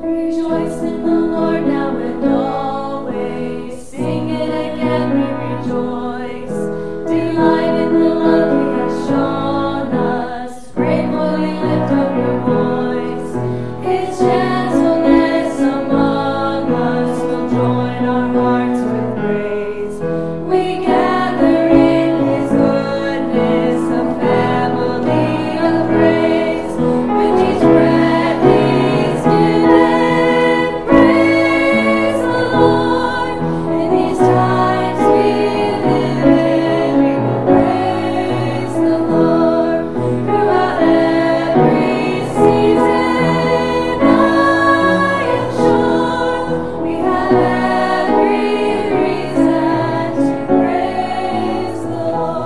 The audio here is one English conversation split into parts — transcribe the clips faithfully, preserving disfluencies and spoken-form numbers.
Rejoice in the Lord now and always. Sing it again, we rejoice. Delight in the love He has shown us. Gratefully lift up your voice. His gentleness among us will join our hearts with praise. We gather in His goodness, a family of praise. With each breath He's given, praise the Lord. In these times we live in, we will praise the Lord. Throughout every season, I am sure we have every reason to praise the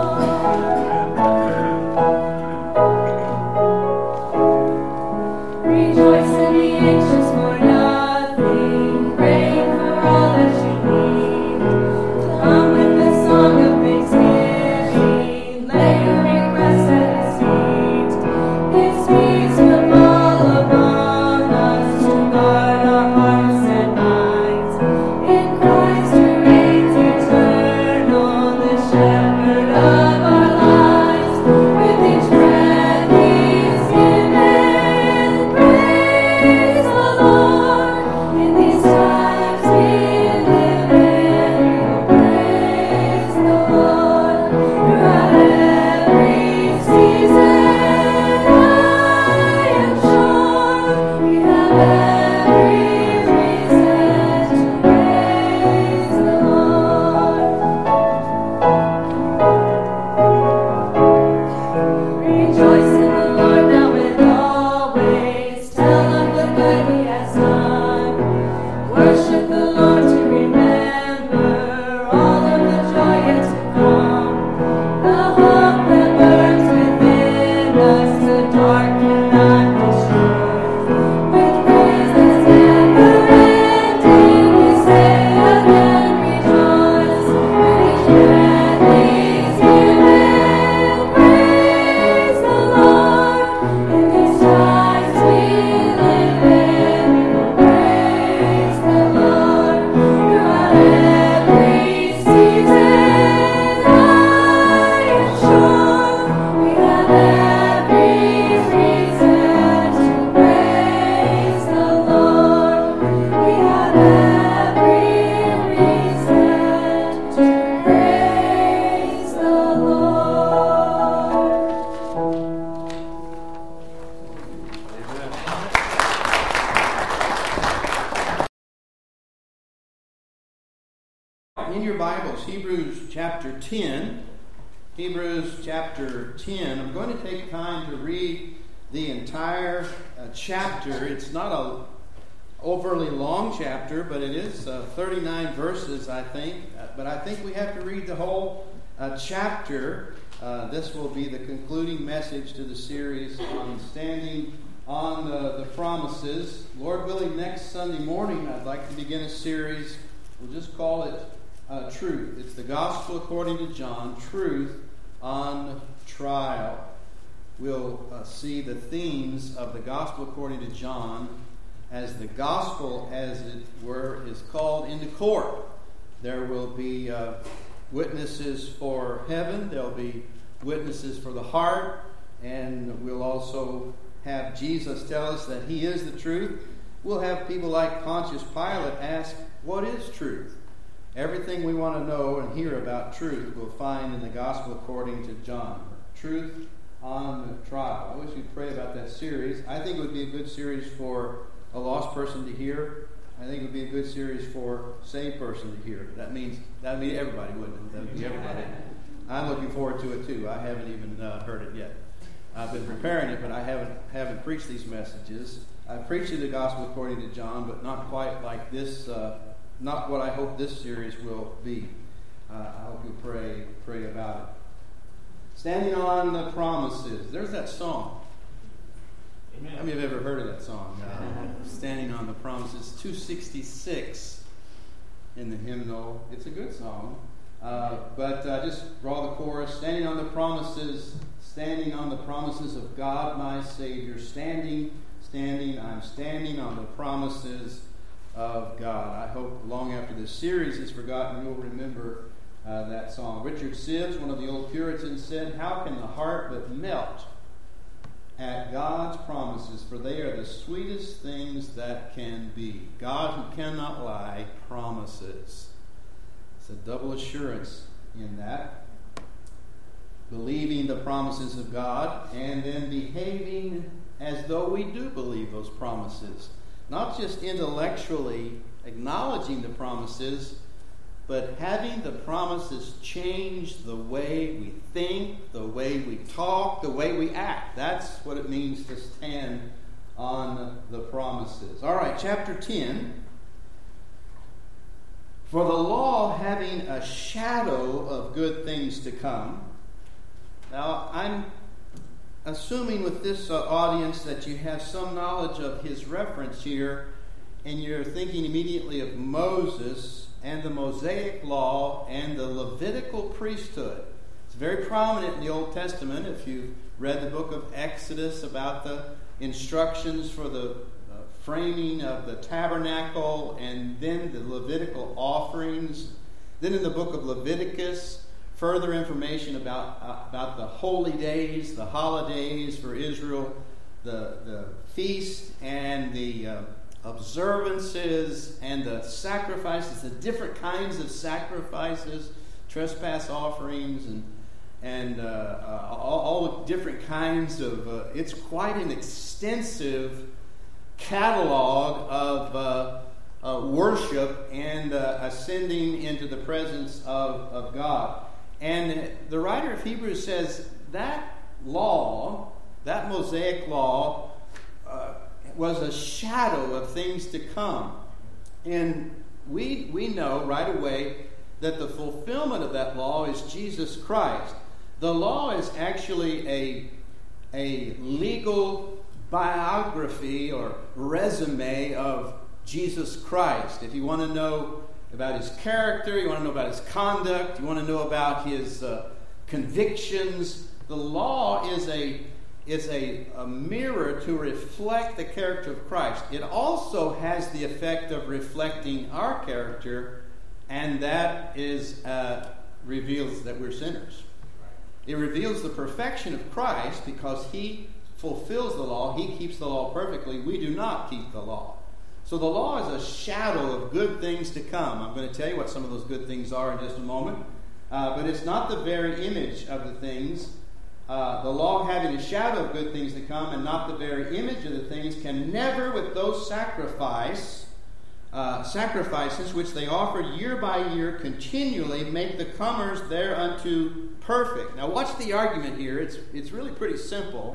Lord. Rejoice and be anxious for nothing, praying for all that you need. Come with the song of thanksgiving, lay your requests at His feet. His peace will fall among us to guard our hearts and minds. In Christ who reigns eternal, the shepherd of our lives. With each breath He's given, praise the Lord. In these times we live in, we will praise the Lord. Throughout every season, I am sure we have every reason to praise the Lord. Rejoice in the Lord now and always. Tell of the good He has done. Worship the Lord to remember all of the joy yet to come. The hope that burns within us, the dark cannot destroy. With praise that's never ending, we say again, rejoice. With each breath He's given, praise the Lord. In these times we live in, we will praise the Lord. Throughout every season, I am sure we have every reason to praise the Lord. We have every reason to praise the Lord. In your Bibles, Hebrews chapter ten. Hebrews chapter ten. I'm going to take time to read the entire uh, chapter. It's not a overly long chapter, but it is uh, thirty-nine verses, I think. Uh, but I think we have to read the whole uh, chapter. Uh, this will be the concluding message to the series on standing on the, the promises. Lord willing, next Sunday morning, I'd like to begin a series. We'll just call it uh, Truth. It's the Gospel according to John, Truth on Trial. We'll uh, see the themes of the Gospel according to John as the Gospel, as it were, is called into court. There will be uh, witnesses for heaven. There'll be witnesses for the heart. And we'll also have Jesus tell us that He is the truth. We'll have people like Pontius Pilate ask, what is truth? Everything we want to know and hear about truth we'll find in the Gospel according to John. Truth on Trial. I wish you'd pray about that series. I think it would be a good series for a lost person to hear. I think it would be a good series for a saved person to hear. That means that would be everybody, wouldn't it? That would be everybody. I'm looking forward to it too. I haven't even uh, heard it yet. I've been preparing it, but I haven't haven't preached these messages. I preached the Gospel according to John, but not quite like this. Uh, not what I hope this series will be. Uh, I hope you pray pray about it. Standing on the Promises. There's that song. Amen. How many have ever heard of that song? Uh, Standing on the Promises. two sixty-six in the hymnal. It's a good song. Uh, but uh, just draw the chorus. Standing on the promises, standing on the promises of God, my Savior. Standing, standing, I'm standing on the promises of God. I hope long after this series is forgotten, you'll remember uh, that song. Richard Sibbes, one of the old Puritans, said, "How can the heart but melt at God's promises, for they are the sweetest things that can be." God, who cannot lie, promises. It's a double assurance in that. Believing the promises of God and then behaving as though we do believe those promises. Not just intellectually acknowledging the promises, but having the promises change the way we think, the way we talk, the way we act. That's what it means to stand on the promises. All right, chapter ten. For the law having a shadow of good things to come. Now, I'm assuming with this uh, audience that you have some knowledge of his reference here, and you're thinking immediately of Moses and the Mosaic law and the Levitical priesthood. It's very prominent in the Old Testament. If you've read the book of Exodus about the instructions for the uh, framing of the tabernacle and then the Levitical offerings. Then in the book of Leviticus, further information about uh, about the holy days, the holidays for Israel, the, the feast and the uh, observances and the sacrifices, the different kinds of sacrifices, trespass offerings, and and uh, uh, all, all the different kinds of. Uh, it's quite an extensive catalog of uh, uh, worship and uh, ascending into the presence of, of God. And the writer of Hebrews says that law, that Mosaic law, uh, was a shadow of things to come. And we we know right away that the fulfillment of that law is Jesus Christ. The law is actually a, a legal biography or resume of Jesus Christ. If you want to know about his character, you want to know about his conduct, you want to know about his uh, convictions, the law is a is a, a mirror to reflect the character of Christ. It also has the effect of reflecting our character, and that is uh, reveals that we're sinners. It reveals the perfection of Christ because he fulfills the law. He keeps the law perfectly. We do not keep the law. So the law is a shadow of good things to come. I'm going to tell you what some of those good things are in just a moment. Uh, but it's not the very image of the things. Uh, the law having a shadow of good things to come and not the very image of the things can never, with those sacrifice, uh, sacrifices which they offered year by year continually, make the comers thereunto perfect. Now watch the argument here. It's, it's really pretty simple.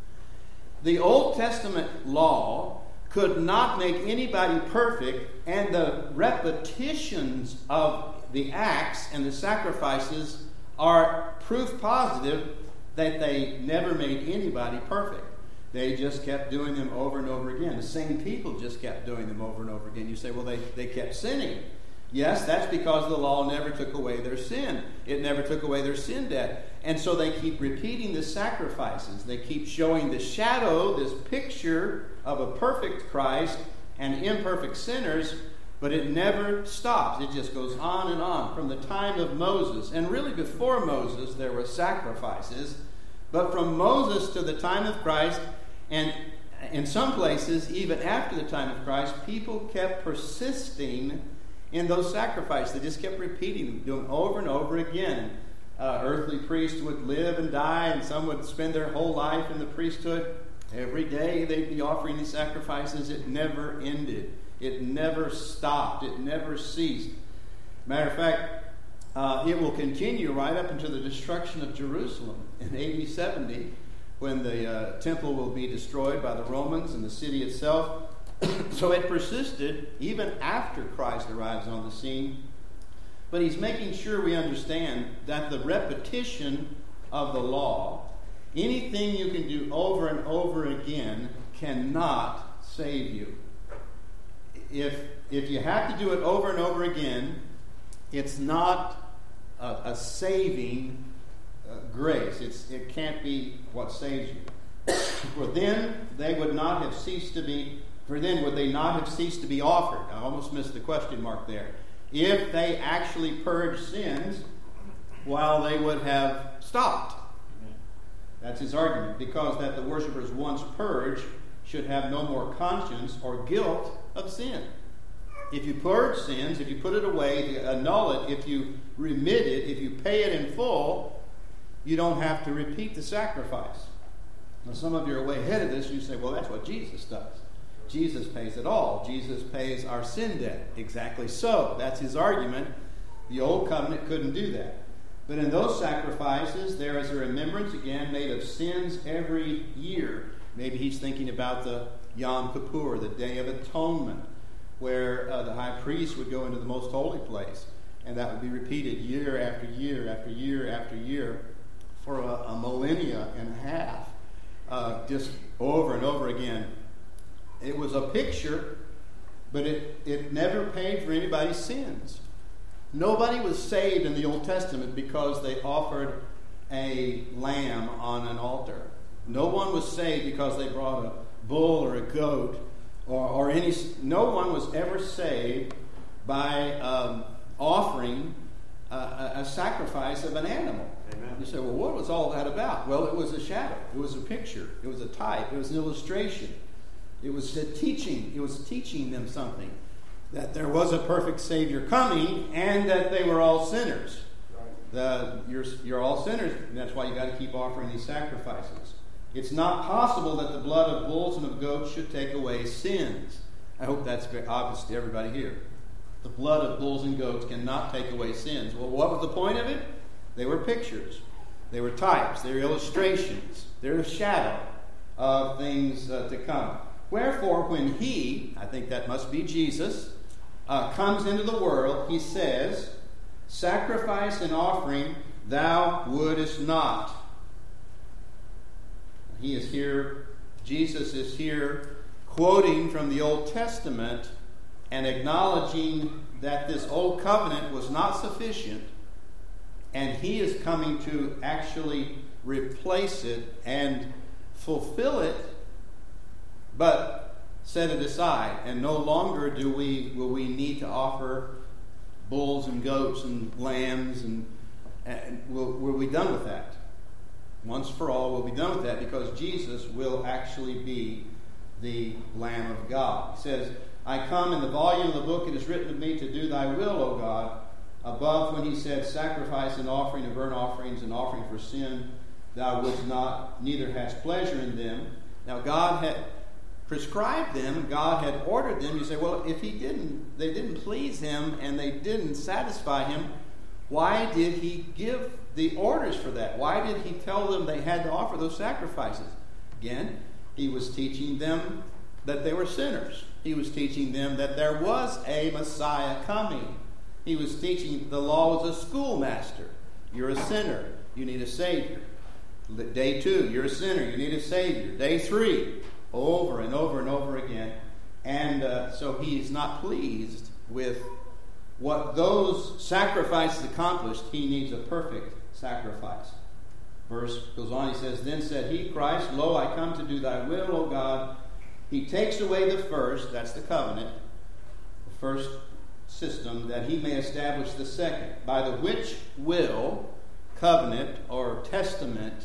The Old Testament law could not make anybody perfect, and the repetitions of the acts and the sacrifices are proof positive that they never made anybody perfect. They just kept doing them over and over again. The same people just kept doing them over and over again. You say, well, they, they kept sinning. Yes, that's because the law never took away their sin. It never took away their sin debt. And so they keep repeating the sacrifices. They keep showing the shadow, this picture of a perfect Christ and imperfect sinners, but it never stops. It just goes on and on. From the time of Moses, and really before Moses, there were sacrifices, but from Moses to the time of Christ, and in some places, even after the time of Christ, people kept persisting in those sacrifices. They just kept repeating them, doing over and over again. Uh, earthly priests would live and die, and some would spend their whole life in the priesthood. Every day they'd be offering these sacrifices. It never ended. It never stopped. It never ceased. Matter of fact, uh, it will continue right up until the destruction of Jerusalem in A D seventy, when the uh, temple will be destroyed by the Romans and the city itself. So it persisted even after Christ arrives on the scene. But he's making sure we understand that the repetition of the law, anything you can do over and over again, cannot save you. If if you have to do it over and over again, it's not a, a saving uh, grace. It's it can't be what saves you. For then they would not have ceased to be, for then would they not have ceased to be offered? I almost missed the question mark there. If they actually purged sins, while they would have stopped. That's his argument, because that the worshipers once purged should have no more conscience or guilt of sin. If you purge sins, if you put it away, if you annul it, if you remit it, if you pay it in full, you don't have to repeat the sacrifice. Now, some of you are way ahead of this. You say, well, that's what Jesus does. Jesus pays it all. Jesus pays our sin debt. Exactly so. That's his argument. The old covenant couldn't do that. But in those sacrifices, there is a remembrance, again, made of sins every year. Maybe he's thinking about the Yom Kippur, the Day of Atonement, where uh, the high priest would go into the most holy place. And that would be repeated year after year after year after year for a, a millennia and a half, uh, just over and over again. It was a picture, but it, it never paid for anybody's sins. Nobody was saved in the Old Testament because they offered a lamb on an altar. No one was saved because they brought a bull or a goat, or, or any. No one was ever saved by um, offering a, a, a sacrifice of an animal. Amen. You say, well, what was all that about? Well, it was a shadow. It was a picture. It was a type. It was an illustration. It was a teaching. It was teaching them something. That there was a perfect Savior coming, and that they were all sinners. The, you're, you're all sinners, and that's why you got to keep offering these sacrifices. It's not possible that the blood of bulls and of goats should take away sins. I hope that's very obvious to everybody here. The blood of bulls and goats cannot take away sins. Well, what was the point of it? They were pictures. They were types. They were illustrations. They're a shadow of things uh, to come. Wherefore, when he, I think that must be Jesus, uh, comes into the world, he says, sacrifice and offering thou wouldest not. He is here, Jesus is here quoting from the Old Testament and acknowledging that this old covenant was not sufficient, and he is coming to actually replace it and fulfill it, but set it aside, and no longer do we will we need to offer bulls and goats and lambs, and, and we'll, we'll be done with that. Once for all, we'll be done with that, because Jesus will actually be the Lamb of God. He says, I come in the volume of the book, it is written of me to do thy will, O God. Above, when he said, sacrifice and offering and burnt offerings and offering for sin, thou wouldst not, neither hast pleasure in them. Now God had prescribed them, and God had ordered them. You say, well, if he didn't, they didn't please him and they didn't satisfy him, why did he give the orders for that? Why did he tell them they had to offer those sacrifices? Again, he was teaching them that they were sinners. He was teaching them that there was a Messiah coming. He was teaching the law was a schoolmaster. You're a sinner. You need a Savior. Day two, you're a sinner. You need a Savior. Day three, over and over and over again. And uh, so he's not pleased with what those sacrifices accomplished. He needs a perfect sacrifice. Verse goes on, he says, Then said he, Christ, Lo, I come to do thy will, O God. He takes away the first, that's the covenant, the first system, that he may establish the second, by the which will, covenant or testament,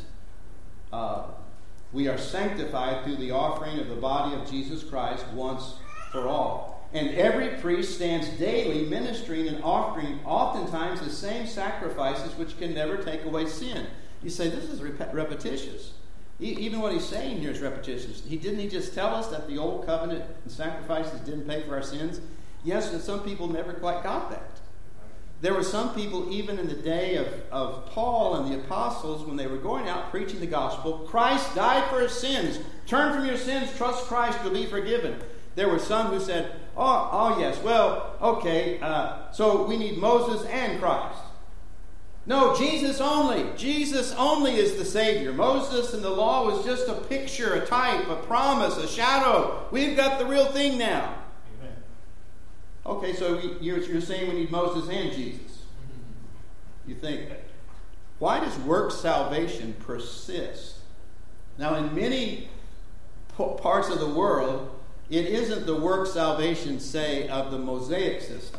uh, we are sanctified through the offering of the body of Jesus Christ once for all. And every priest stands daily ministering and offering oftentimes the same sacrifices which can never take away sin. You say, this is rep- repetitious. He, even what he's saying here is repetitious. He didn't he just tell us that the old covenant and sacrifices didn't pay for our sins? Yes, and some people never quite got that. There were some people, even in the day of, of Paul and the apostles, when they were going out preaching the gospel, Christ died for his sins. Turn from your sins, trust Christ, you'll be forgiven. There were some who said, oh, oh yes, well, okay, uh, so we need Moses and Christ. No, Jesus only. Jesus only is the Savior. Moses and the law was just a picture, a type, a promise, a shadow. We've got the real thing now. Amen. Okay, so you're, you're saying we need Moses and Jesus. You think, why does work salvation persist? Now, in many parts parts of the world, it isn't the work salvation, say, of the Mosaic system.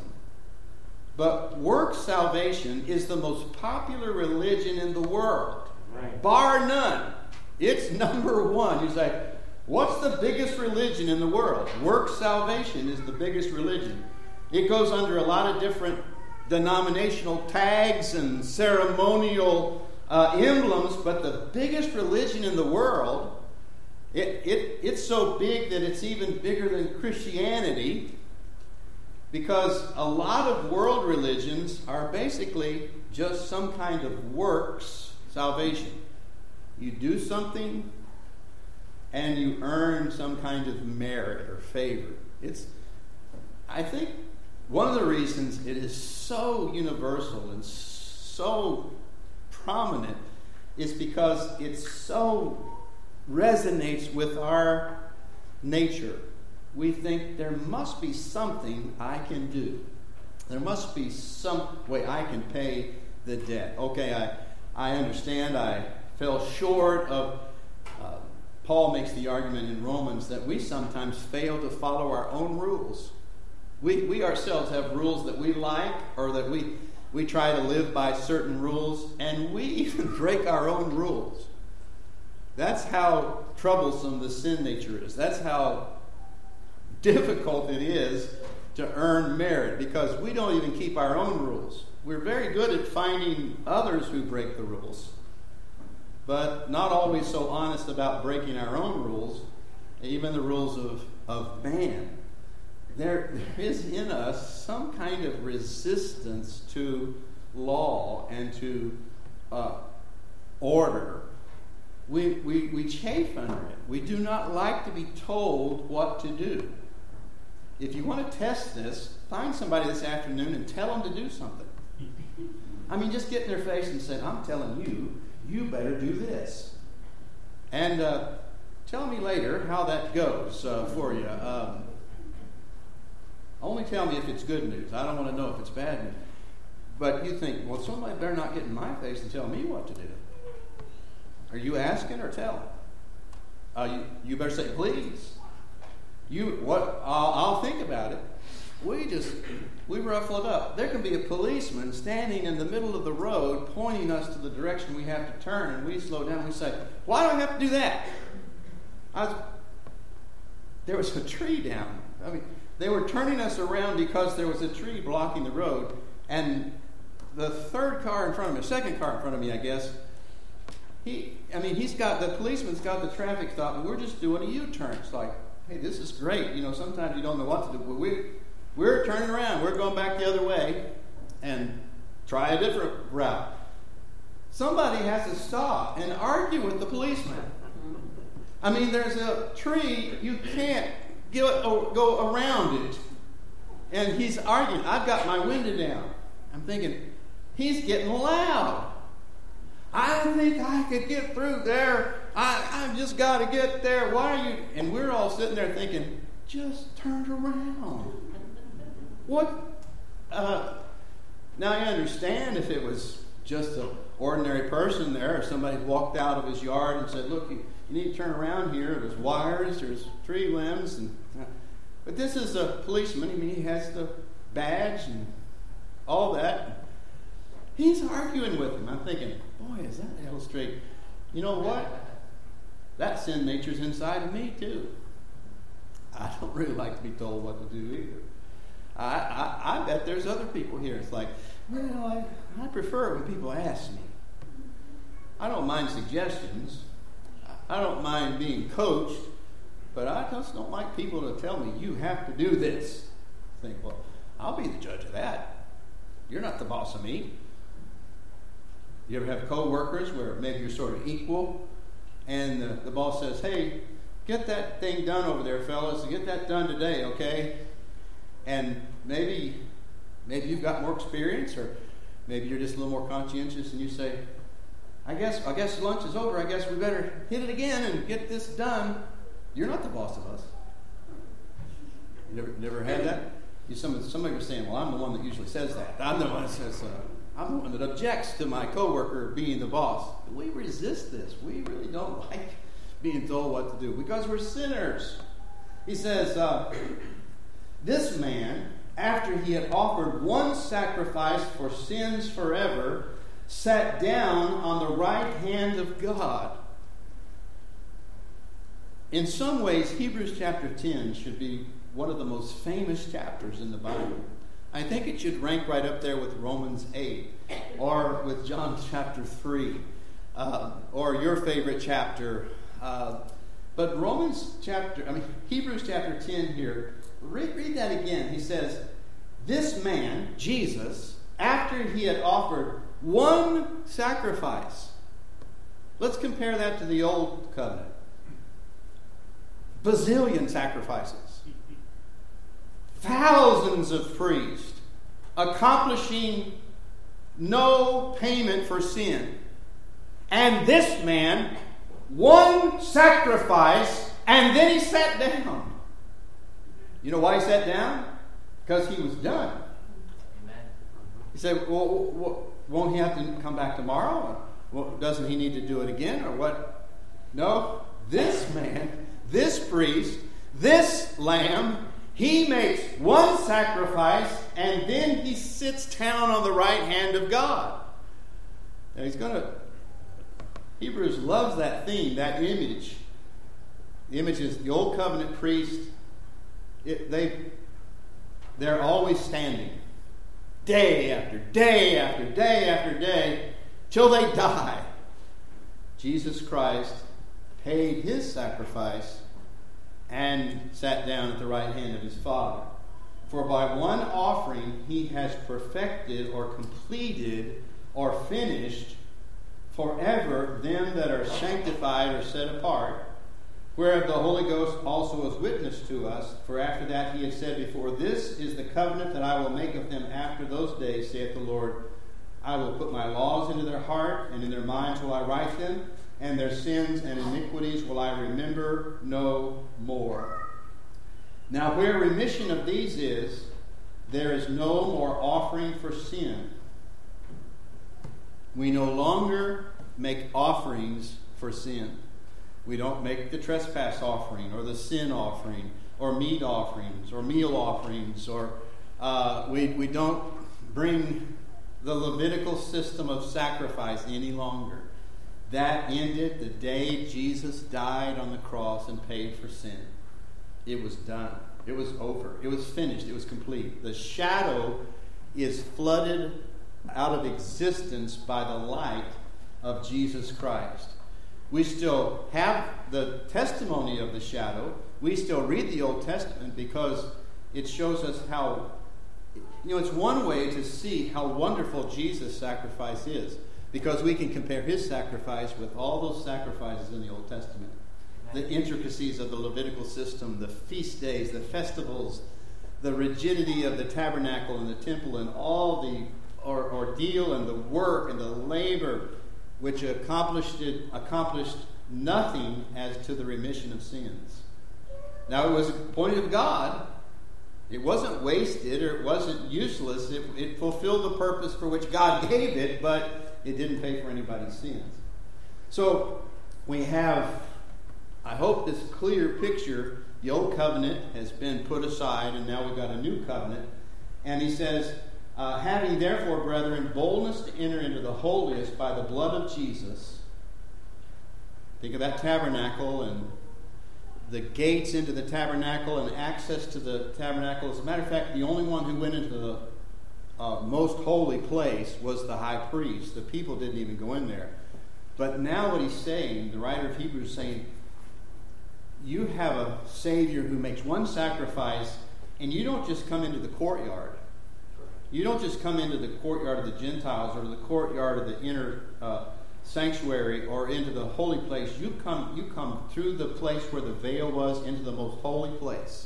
But work salvation is the most popular religion in the world. Right. Bar none. It's number one. You say, what's the biggest religion in the world? Work salvation is the biggest religion. It goes under a lot of different denominational tags and ceremonial uh, emblems, but the biggest religion in the world, it, it, it's so big that it's even bigger than Christianity, because a lot of world religions are basically just some kind of works salvation. You do something and you earn some kind of merit or favor. It's, I think, one of the reasons it is so universal and so prominent is because it so resonates with our nature. We think there must be something I can do. There must be some way I can pay the debt. Okay, I, I understand I fell short of... Uh, Paul makes the argument in Romans that we sometimes fail to follow our own rules. We, we ourselves have rules that we like, or that we, we try to live by certain rules, and we even break our own rules. That's how troublesome the sin nature is. That's how difficult it is to earn merit, because we don't even keep our own rules. We're very good at finding others who break the rules, but not always so honest about breaking our own rules, even the rules of, of man. There, there is in us some kind of resistance to law and to uh, order. We, we, we chafe under it. We do not like to be told what to do. If you want to test this, find somebody this afternoon and tell them to do something. I mean, just get in their face and say, I'm telling you, you better do this. And uh, tell me later how that goes uh, for you. Um, only tell me if it's good news. I don't want to know if it's bad news. But you think, well, somebody better not get in my face and tell me what to do. Are you asking or telling? Uh, you, you better say, please. You what? I'll, I'll think about it. We just, we ruffle it up. There can be a policeman standing in the middle of the road pointing us to the direction we have to turn, and we slow down and we say, why do I have to do that? I was, there was a tree down. I mean, they were turning us around because there was a tree blocking the road, and the third car in front of me, second car in front of me, I guess, he, I mean, he's got, the policeman's got the traffic stop, and we're just doing a U-turn. It's like, hey, this is great. You know, sometimes you don't know what to do, but we, we're turning around. We're going back the other way and try a different route. Somebody has to stop and argue with the policeman. I mean, there's a tree, you can't go, go around it. And he's arguing. I've got my window down. I'm thinking, he's getting loud. I think I could get through there. I, I've just got to get there. Why are you? And we're all sitting there thinking, just turn around. What? Uh, now, I understand if it was just an ordinary person there, or somebody walked out of his yard and said, look, you, you need to turn around here. There's wires, there's tree limbs. And, uh, but this is a policeman. I mean, he has the badge and all that. He's arguing with him. I'm thinking, boy, does that illustrate, you know what? That sin nature's inside of me, too. I don't really like to be told what to do either. I, I, I bet there's other people here. It's like, well, I, I prefer it when people ask me. I don't mind suggestions. I don't mind being coached, but I just don't like people to tell me, you have to do this. I think, well, I'll be the judge of that. You're not the boss of me. You ever have co-workers where maybe you're sort of equal, and the, the boss says, hey, get that thing done over there, fellas. Get that done today, okay? And maybe maybe you've got more experience, or maybe you're just a little more conscientious, and you say, I guess I guess lunch is over. I guess we better hit it again and get this done. You're not the boss of us. You never, never had that? You, some, somebody was saying, well, I'm the one that usually says that. I'm the one that says, uh, I'm the one that objects to my coworker being the boss. We resist this. We really don't like being told what to do? Because we're sinners. He says, uh, this man, after he had offered one sacrifice for sins forever, sat down on the right hand of God. In some ways, Hebrews chapter ten should be one of the most famous chapters in the Bible. I think it should rank right up there with Romans eight or with John chapter three uh, or your favorite chapter. Uh, but Romans chapter, I mean, Hebrews chapter ten here, read, read that again. He says, this man, Jesus, after he had offered one sacrifice. Let's compare that to the old covenant. Bazillion sacrifices. Thousands of priests accomplishing no payment for sin. And this man, one sacrifice, and then he sat down. You know why he sat down? Because he was done. Amen. He said, well, won't he have to come back tomorrow? Well, doesn't he need to do it again or what? No, this man, this priest, this lamb, he makes one sacrifice and then he sits down on the right hand of God. Now he's going to, Hebrews loves that theme, that image. The image is the old covenant priest. It, they, they're always standing. Day after day after day after day till they die. Jesus Christ paid his sacrifice and sat down at the right hand of his Father. For by one offering he has perfected or completed or finished forever them that are sanctified or set apart, whereof the Holy Ghost also is witness to us. For after that he had said before, this is the covenant that I will make of them after those days, saith the Lord. I will put my laws into their heart, and in their minds will I write them, and their sins and iniquities will I remember no more. Now where remission of these is, there is no more offering for sin. We no longer make offerings for sin. We don't make the trespass offering or the sin offering or meat offerings or meal offerings, or uh, we, we don't bring the Levitical system of sacrifice any longer. That ended the day Jesus died on the cross and paid for sin. It was done. It was over. It was finished. It was complete. The shadow is flooded out of existence by the light of Jesus Christ. We still have the testimony of the shadow. We still read the Old Testament because it shows us how, you know, it's one way to see how wonderful Jesus' sacrifice is, because we can compare his sacrifice with all those sacrifices in the Old Testament. The intricacies of the Levitical system, the feast days, the festivals, the rigidity of the tabernacle and the temple, and all the or, ordeal and the work and the labor which accomplished it, accomplished nothing as to the remission of sins. Now, it was appointed of God. It wasn't wasted or it wasn't useless. It, it fulfilled the purpose for which God gave it, but it didn't pay for anybody's sins. So, we have, I hope, this clear picture. The old covenant has been put aside, and now we've got a new covenant. And he says, Uh, having therefore, brethren, boldness to enter into the holiest by the blood of Jesus. Think of that tabernacle and the gates into the tabernacle and access to the tabernacle. As a matter of fact, the only one who went into the uh, most holy place was the high priest. The people didn't even go in there. But now what he's saying, the writer of Hebrews is saying, you have a Savior who makes one sacrifice, and you don't just come into the courtyard. You don't just come into the courtyard of the Gentiles or the courtyard of the inner uh, sanctuary or into the holy place. You come, you come through the place where the veil was into the most holy place.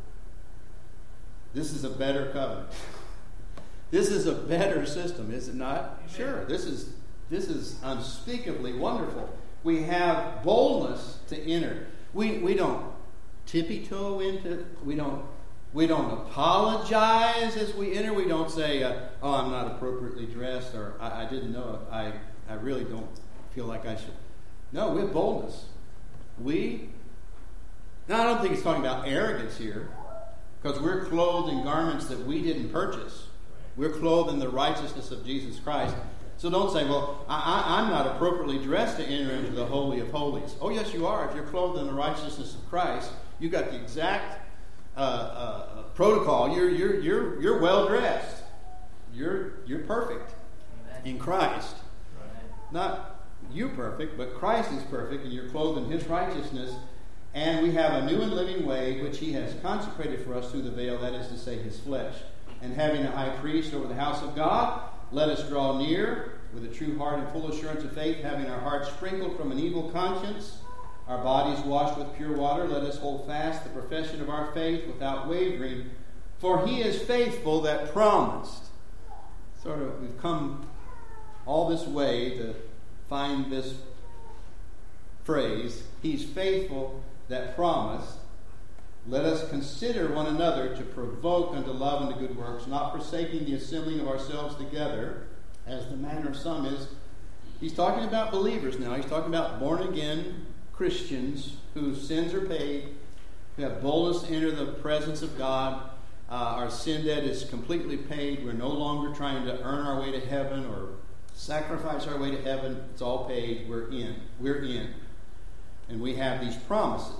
This is a better covenant. This is a better system, is it not? Sure. This is this is unspeakably wonderful. We have boldness to enter. We we don't tippy-toe into. We don't. We don't apologize as we enter. We don't say, uh, oh, I'm not appropriately dressed, or I, I didn't know. I, I really don't feel like I should. No, we have boldness. We, now I don't think he's talking about arrogance here, because we're clothed in garments that we didn't purchase. We're clothed in the righteousness of Jesus Christ. So don't say, well, I, I, I'm not appropriately dressed to enter into the Holy of Holies. Oh, yes, you are. If you're clothed in the righteousness of Christ, you've got the exact uh, uh, protocol. You're, you're, you're, you're well dressed. You're, you're perfect in Christ. Not you perfect, but Christ is perfect, and you're clothed in his righteousness. And we have a new and living way, which he has consecrated for us through the veil, that is to say, his flesh. And having a high priest over the house of God, let us draw near with a true heart and full assurance of faith, having our hearts sprinkled from an evil conscience, our bodies washed with pure water. Let us hold fast the profession of our faith without wavering, for he is faithful that promised. Sort of, we've come all this way to find this phrase, he's faithful that promised. Let us consider one another to provoke unto love and to good works, not forsaking the assembling of ourselves together, as the manner of some is. He's talking about believers now. He's talking about born-again Christians whose sins are paid, who have boldness to enter the presence of God. Uh, our sin debt is completely paid. We're no longer trying to earn our way to heaven or sacrifice our way to heaven. It's all paid. We're in. We're in. And we have these promises.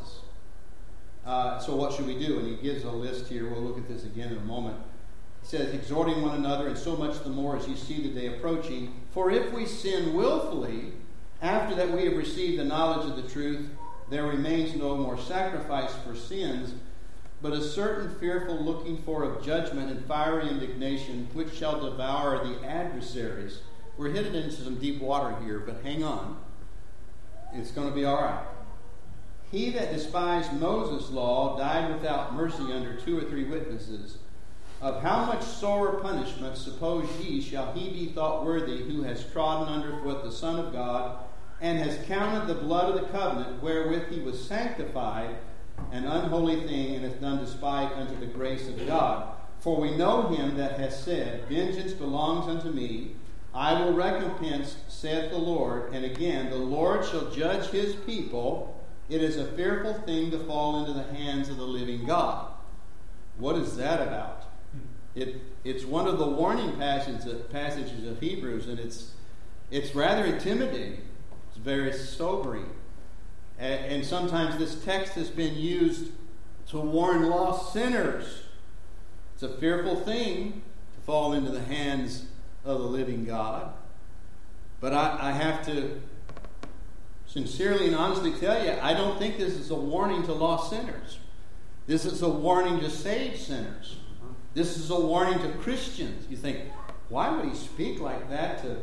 Uh, so what should we do? And he gives a list here. We'll look at this again in a moment. He says, exhorting one another, and so much the more as you see the day approaching. For if we sin willfully, after that we have received the knowledge of the truth, there remains no more sacrifice for sins, but a certain fearful looking for of judgment and fiery indignation, which shall devour the adversaries. We're headed into some deep water here, but hang on. It's going to be all right. He that despised Moses' law died without mercy under two or three witnesses. Of how much sorer punishment, suppose ye, shall he be thought worthy who has trodden underfoot the Son of God, and has counted the blood of the covenant wherewith he was sanctified an unholy thing, and hath done despite unto the grace of God? For we know him that hath said, vengeance belongs unto me, I will recompense, saith the Lord. And again, the Lord shall judge his people. It is a fearful thing to fall into the hands of the living God. What is that about? It, it's one of the warning passages, passages of Hebrews, and it's, it's rather intimidating. It's very sobering. And, and sometimes this text has been used to warn lost sinners. It's a fearful thing to fall into the hands of the living God. But I, I have to sincerely and honestly tell you, I don't think this is a warning to lost sinners. This is a warning to saved sinners. This is a warning to Christians. You think, why would he speak like that to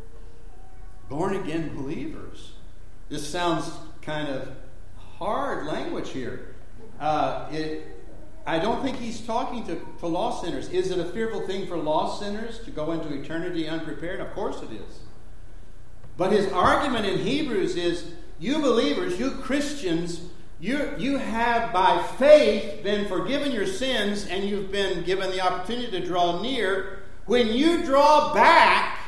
born-again believers? This sounds kind of hard language here. Uh, it, I don't think he's talking to, to lost sinners. Is it a fearful thing for lost sinners to go into eternity unprepared? Of course it is. But his argument in Hebrews is, you believers, you Christians, you, you have by faith been forgiven your sins, and you've been given the opportunity to draw near. When you draw back,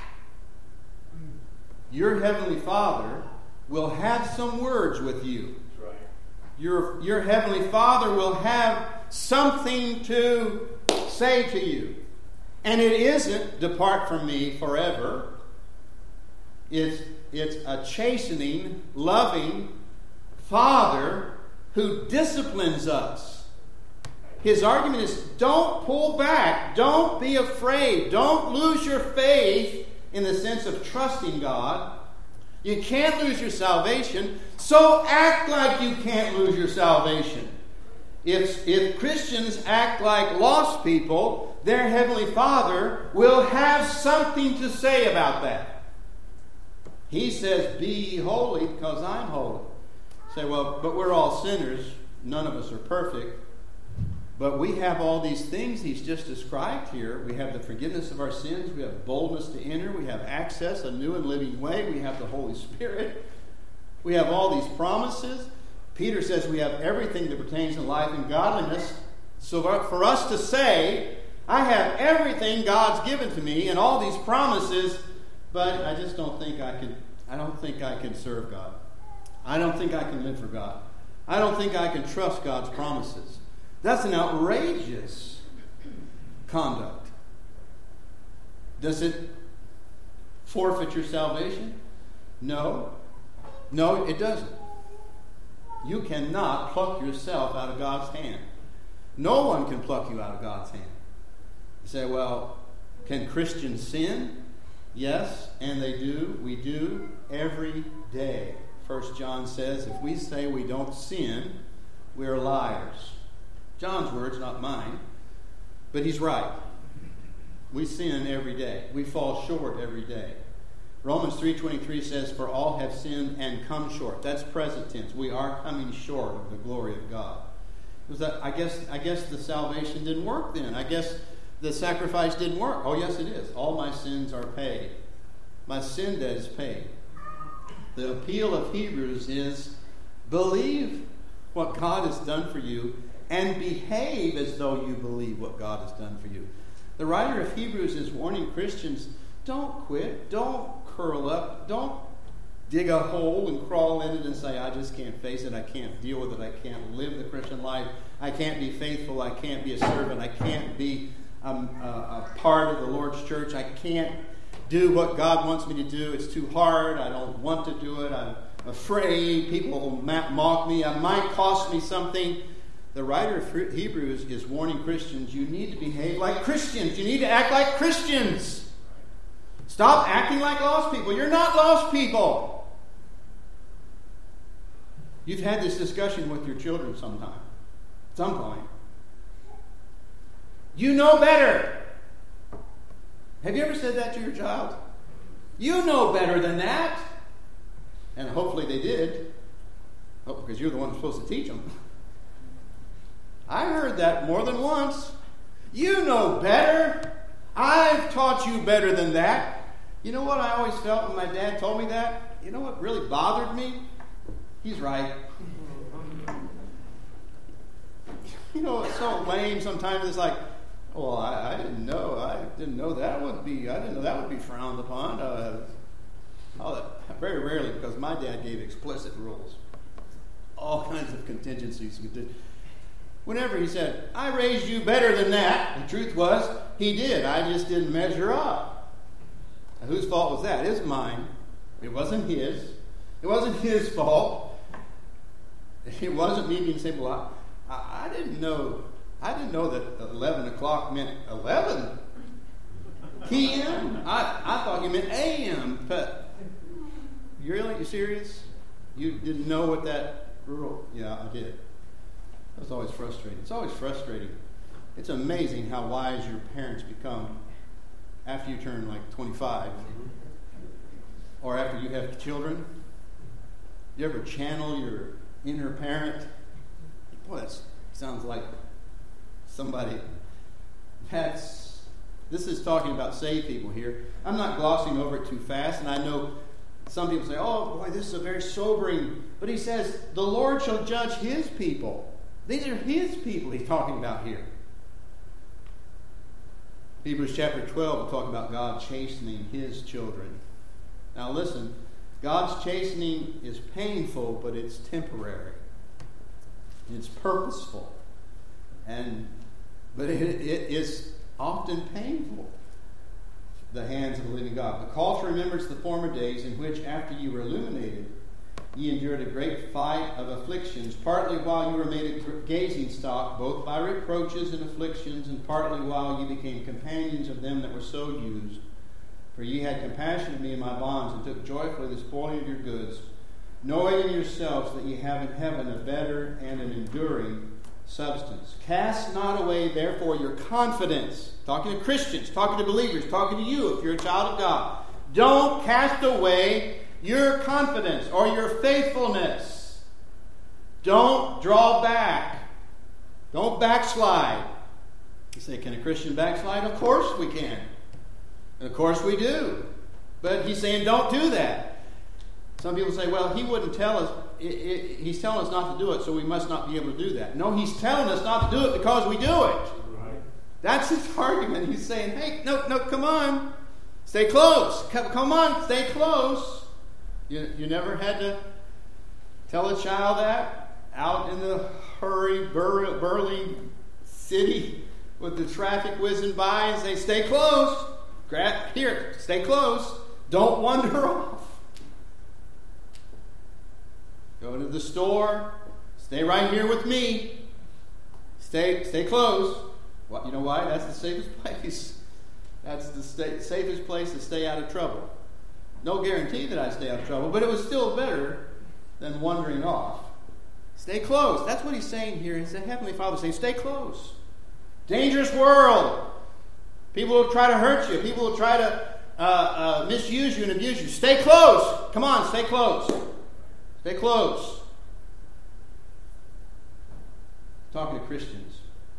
your heavenly Father will have some words with you. That's right. Your, your heavenly Father will have something to say to you. And it isn't, depart from me forever. It's, it's a chastening, loving Father who disciplines us. His argument is, don't pull back. Don't be afraid. Don't lose your faith in the sense of trusting God. You can't lose your salvation, so act like you can't lose your salvation. If, if Christians act like lost people, their Heavenly Father will have something to say about that. He says, be ye holy because I'm holy. Say, well, but we're all sinners. None of us are perfect. But we have all these things he's just described here. We have the forgiveness of our sins. We have boldness to enter. We have access, a new and living way. We have the Holy Spirit. We have all these promises. Peter says we have everything that pertains to life and godliness. So for us to say, I have everything God's given to me and all these promises, but I just don't think I can, I don't think I can serve God. I don't think I can live for God. I don't think I can trust God's promises. That's an outrageous conduct. Does it forfeit your salvation? No. No, it doesn't. You cannot pluck yourself out of God's hand. No one can pluck you out of God's hand. You say, well, can Christians sin? Yes, and they do. We do every day. First John says, if we say we don't sin, we are liars. John's words, not mine. But he's right. We sin every day. We fall short every day. Romans three twenty-three says, for all have sinned and come short. That's present tense. We are coming short of the glory of God. Was that, I guess, I guess the salvation didn't work then. I guess the sacrifice didn't work. Oh, yes, it is. All my sins are paid. My sin debt is paid. The appeal of Hebrews is believe what God has done for you and behave as though you believe what God has done for you. The writer of Hebrews is warning Christians, don't quit, don't curl up, don't dig a hole and crawl in it and say, I just can't face it, I can't deal with it, I can't live the Christian life, I can't be faithful, I can't be a servant, I can't be um, a, a part of the Lord's church, I can't do what God wants me to do, it's too hard, I don't want to do it, I'm afraid, people will mock me, it might cost me something. The writer of Hebrews is warning Christians, you need to behave like Christians, you need to act like Christians. Stop acting like lost people. You're not lost people. You've had this discussion with your children sometime, at some point. You know better. Have you ever said that to your child? You know better than that. And hopefully they did. Oh, because you're the one supposed to teach them. I heard that more than once. You know better. I've taught you better than that. You know what I always felt when my dad told me that? You know what really bothered me? He's right. You know, it's so lame sometimes. It's like, well, I, I didn't know. I didn't know that would be, I didn't know that would be frowned upon. Uh, oh, that, very rarely, because my dad gave explicit rules. All kinds of contingencies. Whenever he said, I raised you better than that, the truth was, he did. I just didn't measure up. Now, whose fault was that? It was mine. It wasn't his. It wasn't his fault. It wasn't me being saying, well, I, I, I didn't know. I didn't know that eleven o'clock meant eleven p m I, I thought you meant a m But you really, you serious? You didn't know what that rule? Yeah, I did. It was always frustrating. It's always frustrating. It's amazing how wise your parents become after you turn like twenty-five or after you have children. You ever channel your inner parent? Boy, that sounds like somebody. That's, this is talking about saved people here. I'm not glossing over it too fast, and I know some people say, oh boy, this is a very sobering, but he says, the Lord shall judge his people. These are his people he's talking about here. Hebrews chapter twelve will talk about God chastening his children. Now listen, God's chastening is painful, but it's temporary. It's purposeful. And but it, it is often painful. The hands of the living God. The call to remembrance the former days in which, after you were illuminated, ye endured a great fight of afflictions, partly while you were made a gazing stock, both by reproaches and afflictions, and partly while you became companions of them that were so used. For ye had compassion of me in my bonds, and took joyfully the spoiling of your goods, knowing in yourselves that ye have in heaven a better and an enduring substance. Cast not away, therefore, your confidence. Talking to Christians, talking to believers, talking to you if you're a child of God. Don't cast away your confidence or your faithfulness. Don't draw back. Don't backslide. You say, can a Christian backslide? Of course we can. And of course we do. But he's saying don't do that. Some people say, well, he wouldn't tell us. It, it, he's telling us not to do it, so we must not be able to do that. No, he's telling us not to do it because we do it. Right. That's his argument. He's saying, hey, no, no, come on. Stay close. Come, come on, stay close. You, you never had to Tell a child that out in the hurry, bur- burly city with the traffic whizzing by and say, stay close. Grab, here, stay close. Don't wander off. Go to the store. Stay right here with me. Stay, stay close. Well, you know why? That's the safest place. That's the sta- safest place to stay out of trouble. No guarantee that I stay out of trouble, but it was still better than wandering off. Stay close. That's what he's saying here. He's the Heavenly Father saying, stay close. Dangerous world. People will try to hurt you. People will try to uh, uh, misuse you and abuse you. Stay close. Come on, stay close. Stay close. Talking to Christians.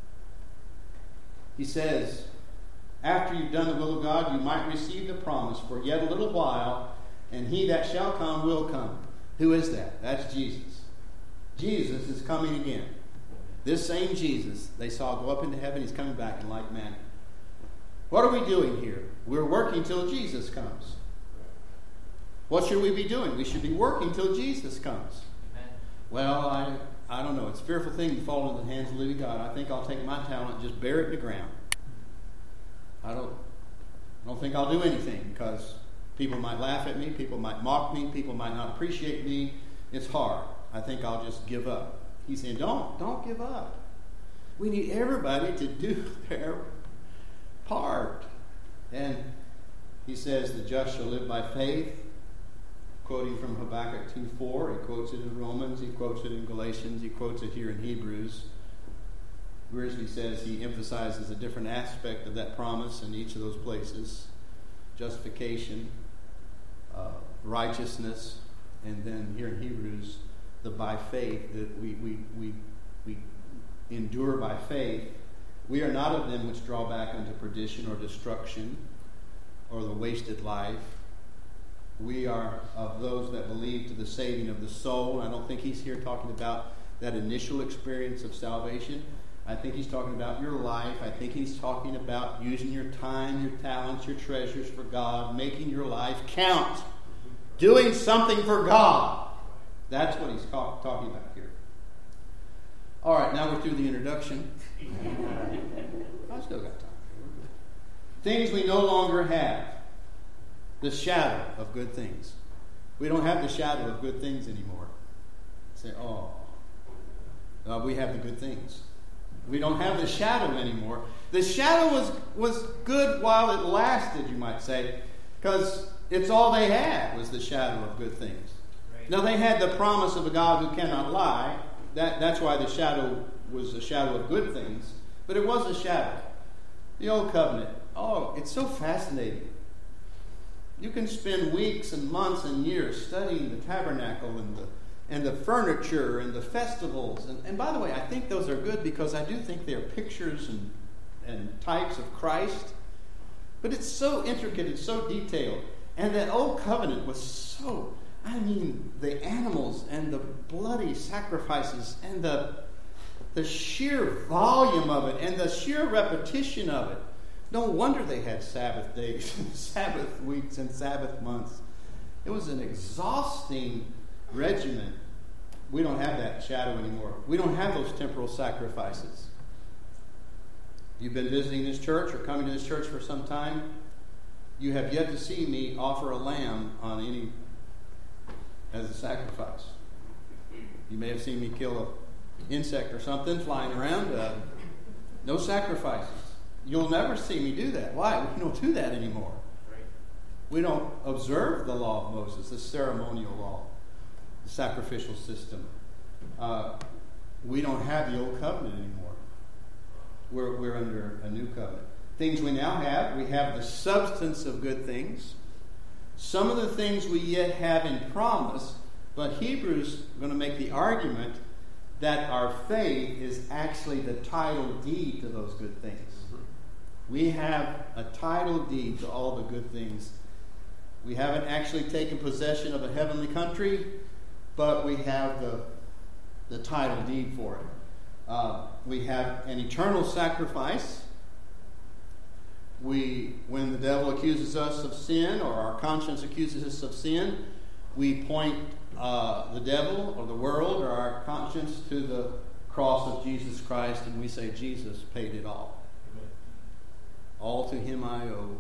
He says, after you've done the will of God, you might receive the promise for yet a little while, and he that shall come will come. Who is that? That's Jesus. Jesus is coming again. This same Jesus they saw go up into heaven, he's coming back in like manner. What are we doing here? We're working till Jesus comes. What should we be doing? We should be working till Jesus comes. Amen. Well, I I don't know. It's a fearful thing to fall into the hands of the living God. I think I'll take my talent and just bury it in the ground. I don't, I don't think I'll do anything because people might laugh at me, people might mock me, people might not appreciate me. It's hard. I think I'll just give up. He's saying, don't, don't give up. We need everybody to do their part. And he says, the just shall live by faith. Quoting from Habakkuk two four, he quotes it in Romans, he quotes it in Galatians, he quotes it here in Hebrews. Wiersbe says he emphasizes a different aspect of that promise in each of those places. Justification, uh, righteousness, and then here in Hebrews, the by faith, that we, we, we, we endure by faith. We are not of them which draw back unto perdition or destruction or the wasted life. We are of those that believe to the saving of the soul. I don't think he's here talking about that initial experience of salvation. I think he's talking about your life. I think he's talking about using your time, your talents, your treasures for God, making your life count, doing something for God. That's what he's talk, talking about here. All right, now we're through the introduction. I still got time. Things we no longer have. The shadow of good things. We don't have the shadow of good things anymore. Say, oh, uh, we have the good things. We don't have the shadow anymore. The shadow was, was good while it lasted, you might say, because it's all they had was the shadow of good things. Right. Now, they had the promise of a God who cannot lie. That, that's why the shadow was a shadow of good things. But it was a shadow. The Old Covenant. Oh, it's so fascinating. You can spend weeks and months and years studying the tabernacle and the and the furniture and the festivals. And, and by the way, I think those are good because I do think they are pictures and, and types of Christ. But it's so intricate, it's so detailed. And that Old Covenant was so, I mean, the animals and the bloody sacrifices and the, the sheer volume of it and the sheer repetition of it. No wonder they had Sabbath days, and Sabbath weeks, and Sabbath months. It was an exhausting regimen. We don't have that shadow anymore. We don't have those temporal sacrifices. You've been visiting this church or coming to this church for some time. You have yet to see me offer a lamb on any as a sacrifice. You may have seen me kill an insect or something flying around. Uh, no sacrifices. You'll never see me do that. Why? We don't do that anymore. Right. We don't observe the law of Moses, the ceremonial law, the sacrificial system. Uh, we don't have the Old Covenant anymore. We're, we're under a new covenant. Things we now have, we have the substance of good things. Some of the things we yet have in promise, but Hebrews is going to make the argument that our faith is actually the title deed to those good things. We have a title deed to all the good things. We haven't actually taken possession of a heavenly country, but we have the, the title deed for it. Uh, we have an eternal sacrifice. We, when the devil accuses us of sin, or our conscience accuses us of sin, we point uh, the devil or the world or our conscience to the cross of Jesus Christ, and we say, Jesus paid it all. Amen. All to him I owe.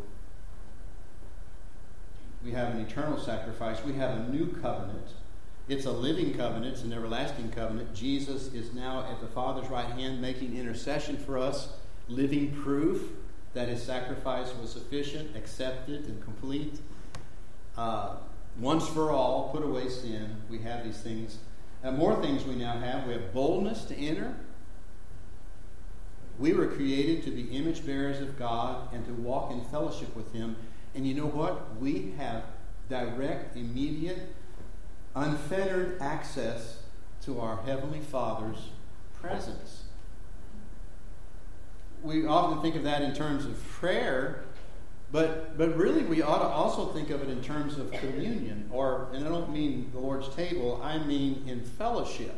We have an eternal sacrifice. We have a new covenant. It's a living covenant. It's an everlasting covenant. Jesus is now at the Father's right hand making intercession for us, living proof that his sacrifice was sufficient, accepted, and complete. Uh, once for all, put away sin. We have these things. And more things we now have. We have boldness to enter. We were created to be image bearers of God and to walk in fellowship with him. And you know what? We have direct, immediate, unfettered access to our Heavenly Father's presence. We often think of that in terms of prayer, but but really we ought to also think of it in terms of communion, or, and I don't mean the Lord's table, I mean in fellowship.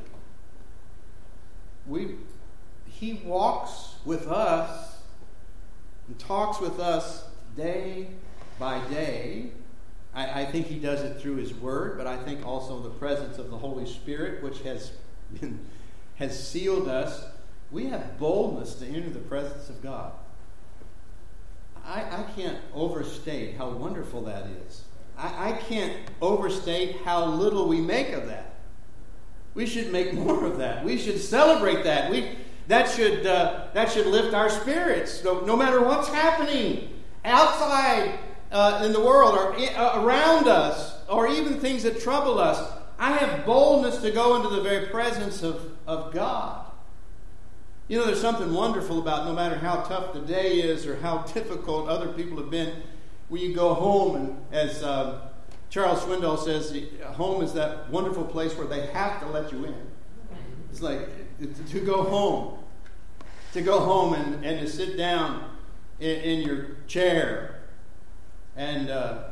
We, he walks with us and talks with us day by day. I, I think he does it through his word, but I think also the presence of the Holy Spirit, which has been, has sealed us. We have boldness to enter the presence of God. I, I can't overstate how wonderful that is. I, I can't overstate how little we make of that. We should make more of that. We should celebrate that. We that should uh, that should lift our spirits. No, no matter what's happening outside uh, in the world or in, uh, around us, or even things that trouble us, I have boldness to go into the very presence of, of God. You know, there's something wonderful about no matter how tough the day is or how difficult other people have been, when you go home, and as uh, Charles Swindoll says, home is that wonderful place where they have to let you in. It's like to go home, to go home and, and to sit down in, in your chair and uh,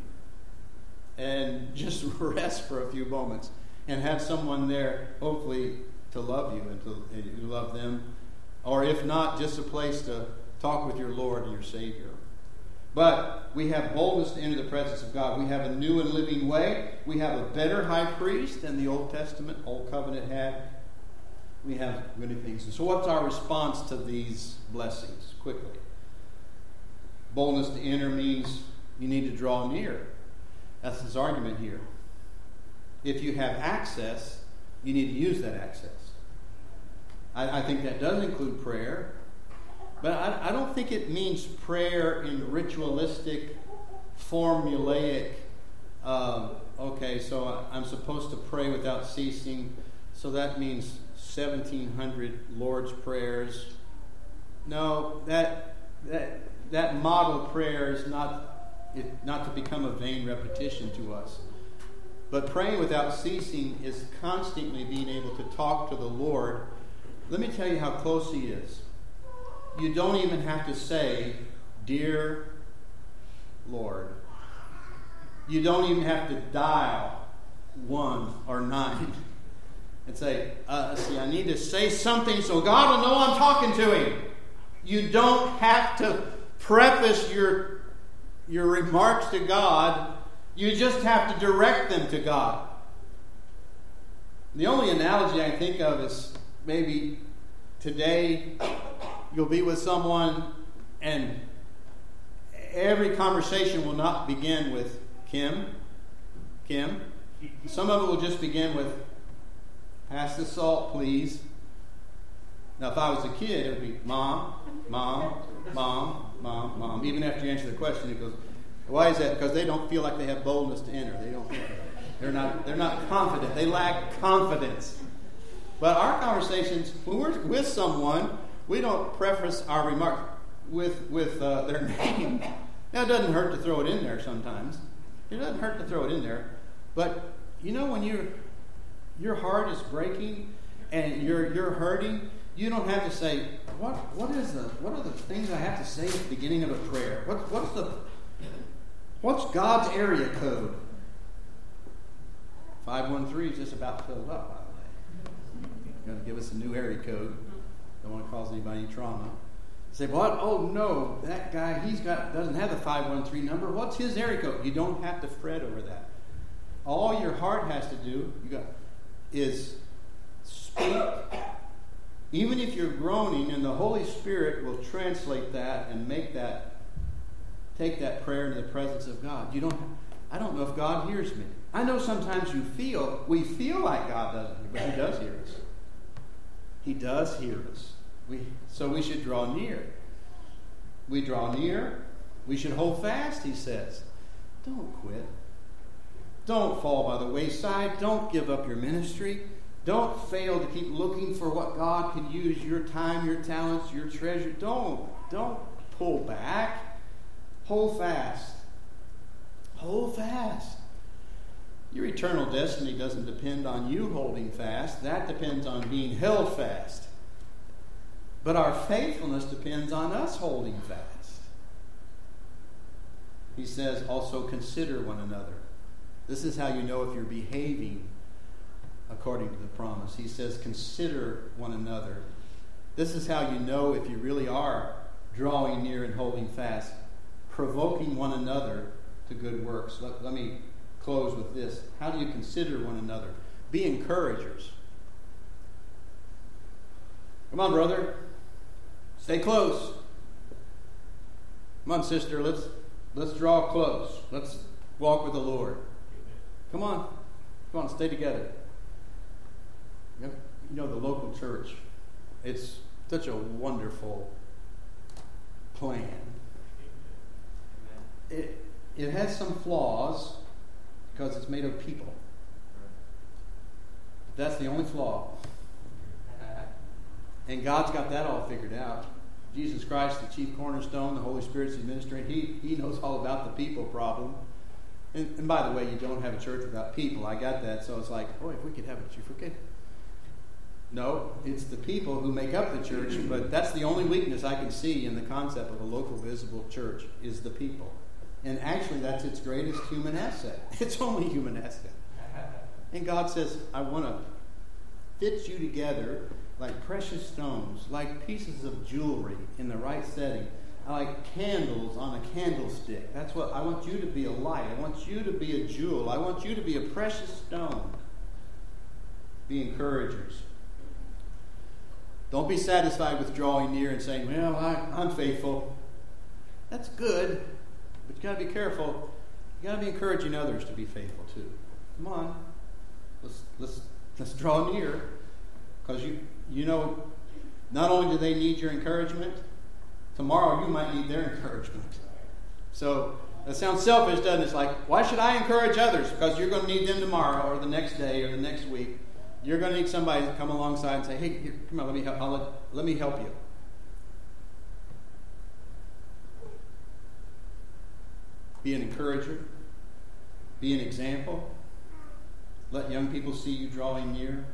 and just rest for a few moments and have someone there, hopefully, to love you and to, and to love them, or if not, just a place to talk with your Lord and your Savior. But we have boldness to enter the presence of God. We have a new and living way. We have a better high priest than the Old Testament, Old Covenant had. We have many things. So what's our response to these blessings? Quickly. Boldness to enter means you need to draw near. That's his argument here. If you have access, you need to use that access. I, I think that does include prayer, but I, I don't think it means prayer in ritualistic, formulaic, um, okay, so I'm supposed to pray without ceasing, so that means seventeen hundred Lord's prayers. No, that that that model prayer is not, it, not to become a vain repetition to us. But praying without ceasing is constantly being able to talk to the Lord. Let me tell you how close he is. You don't even have to say, "Dear Lord." You don't even have to dial one or nine and say, uh, see, I need to say something so God will know I'm talking to him. You don't have to preface your, your remarks to God. You just have to direct them to God. The only analogy I think of is maybe today you'll be with someone and every conversation will not begin with Kim, Kim. Some of it will just begin with, "Pass the salt, please." Now, if I was a kid, it would be, "Mom, Mom, Mom, Mom, Mom." Even after you answer the question, it goes, why is that? Because they don't feel like they have boldness to enter. They don't. They're not. They're not confident. They lack confidence. But our conversations, when we're with someone, we don't preface our remarks with with uh, their name. Now, it doesn't hurt to throw it in there sometimes. It doesn't hurt to throw it in there. But you know, when you your heart is breaking and you're you're hurting, you don't have to say, "What what is the what are the things I have to say at the beginning of a prayer? What what's the What's God's area code?" five one three is just about filled up, by the way. You're going to give us a new area code. Don't want to cause anybody any trauma. Say, "What? Oh no, that guy, he's got doesn't have the five one three number. What's his area code?" You don't have to fret over that. all your heart has to do you got, is speak. Even if you're groaning, and the Holy Spirit will translate that and make that, take that prayer into the presence of God. You don't, I don't know if God hears me. I know sometimes you feel, we feel like God doesn't, but He does hear us. He does hear us. We, so we should draw near. We draw near. We should hold fast, He says. Don't quit. Don't fall by the wayside. Don't give up your ministry. Don't fail to keep looking for what God can use, your time, your talents, your treasure. Don't. Don't pull back. Hold fast. Hold fast. Your eternal destiny doesn't depend on you holding fast. That depends on being held fast. But our faithfulness depends on us holding fast. He says, also consider one another. This is how you know if you're behaving according to the promise. He says, consider one another. This is how you know if you really are drawing near and holding fast, provoking one another to good works. Let, let me close with this. How do you consider one another? Be encouragers. Come on, brother. Stay close. Come on, sister. Let's let's draw close. Let's walk with the Lord. Come on. Come on, stay together. You know, the local church, it's such a wonderful plan. It, it has some flaws because it's made of people. That's the only flaw. And God's got that all figured out. Jesus Christ, the chief cornerstone, the Holy Spirit's administrator, he, he knows all about the people problem. And, and by the way, you don't have a church without people. I got that. So it's like, boy, if we could have a church, okay. No, it's the people who make up the church, but that's the only weakness I can see in the concept of a local visible church is the people. And actually, that's its greatest human asset. It's only human asset. And God says, I want to fit you together like precious stones, like pieces of jewelry in the right setting, like candles on a candlestick. That's what I want you to be, a light. I want you to be a jewel. I want you to be a precious stone. Be encouragers. Don't be satisfied with drawing near and saying, well, I, I'm faithful. That's good, but you got to be careful. You got to be encouraging others to be faithful too. Come on, let's let's let's draw near, because you you know, not only do they need your encouragement, tomorrow you might need their encouragement. So that sounds selfish, doesn't it? It's like, why should I encourage others? Because you're going to need them tomorrow, or the next day, or the next week. You're going to need somebody to come alongside and say, hey, here, come on, let me help, I'll let, let me help you. Be an encourager. Be an example. Let young people see you drawing near.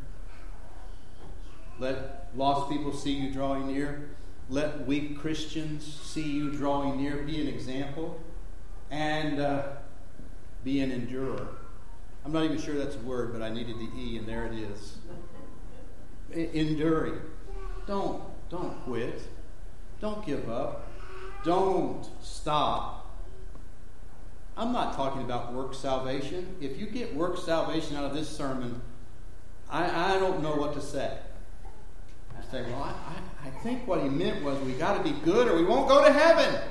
Let lost people see you drawing near. Let weak Christians see you drawing near. Be an example. And uh, be an endurer. I'm not even sure that's a word, but I needed the E, and there it is. I- enduring. Don't, don't quit. Don't give up. Don't stop. I'm not talking about work salvation. If you get work salvation out of this sermon, I, I don't know what to say. I say, well, I, I, I think what he meant was we got to be good or we won't go to heaven.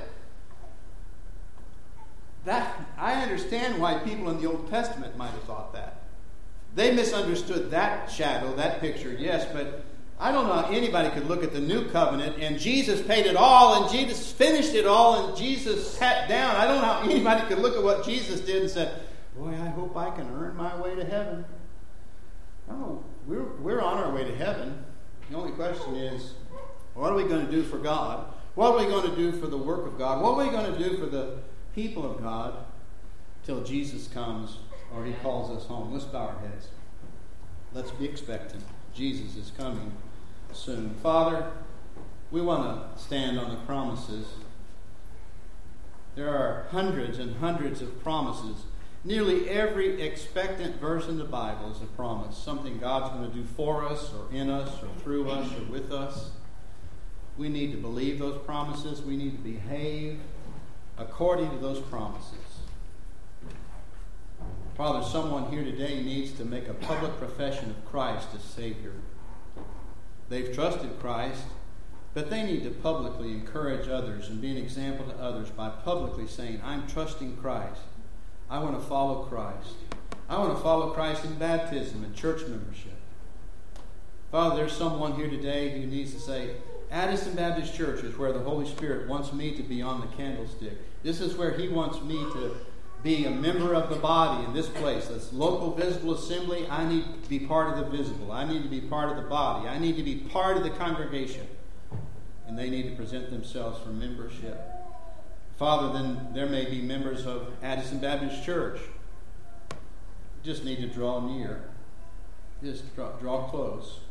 That I understand why people in the Old Testament might have thought that. They misunderstood that shadow, that picture, yes, but I don't know how anybody could look at the new covenant and Jesus paid it all and Jesus finished it all and Jesus sat down. I don't know how anybody could look at what Jesus did and said, boy, I hope I can earn my way to heaven. No, we're, we're on our way to heaven. The only question is, what are we going to do for God? What are we going to do for the work of God? What are we going to do for the people of God till Jesus comes or he calls us home? Let's bow our heads. Let's be expectant. Jesus is coming soon. Father, we want to stand on the promises. There are hundreds and hundreds of promises. Nearly every expectant verse in the Bible is a promise. Something God's going to do for us or in us or through us or with us. We need to believe those promises. We need to behave according to those promises. Father, someone here today needs to make a public profession of Christ as Savior. They've trusted Christ, but they need to publicly encourage others and be an example to others by publicly saying, I'm trusting Christ. I want to follow Christ. I want to follow Christ in baptism and church membership. Father, there's someone here today who needs to say, Addison Baptist Church is where the Holy Spirit wants me to be on the candlestick. This is where He wants me to be a member of the body in this place. This local visible assembly, I need to be part of the visible. I need to be part of the body. I need to be part of the congregation. And they need to present themselves for membership. Father, then there may be members of Addison Baptist Church who just need to draw near. Just draw, draw close.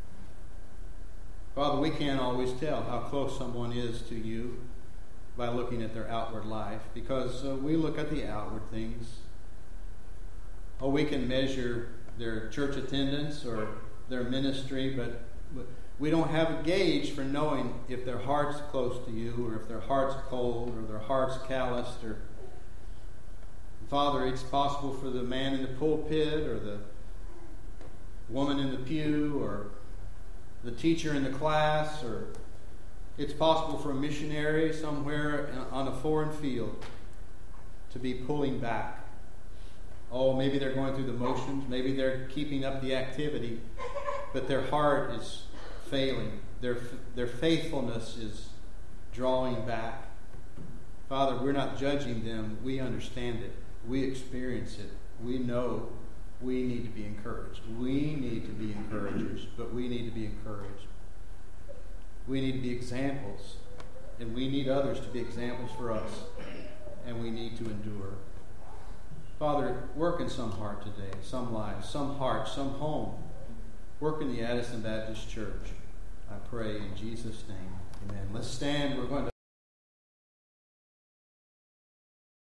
Father, we can't always tell how close someone is to you by looking at their outward life, because uh, we look at the outward things. Oh, we can measure their church attendance or their ministry, but we don't have a gauge for knowing if their heart's close to you, or if their heart's cold, or their heart's calloused. Or Father, it's possible for the man in the pulpit, or the woman in the pew, or the teacher in the class, or it's possible for a missionary somewhere on a foreign field to be pulling back. Oh, maybe they're going through the motions, maybe they're keeping up the activity, but their heart is failing. Their, their faithfulness is drawing back. Father, we're not judging them. We understand it. We experience it. We know we need to be encouraged. We need to be encouragers, but we need to be encouraged. We need to be examples, and we need others to be examples for us, and we need to endure. Father, work in some heart today, some life, some heart, some home. Work in the Addison Baptist Church. I pray in Jesus' name. Amen. Let's stand. We're going to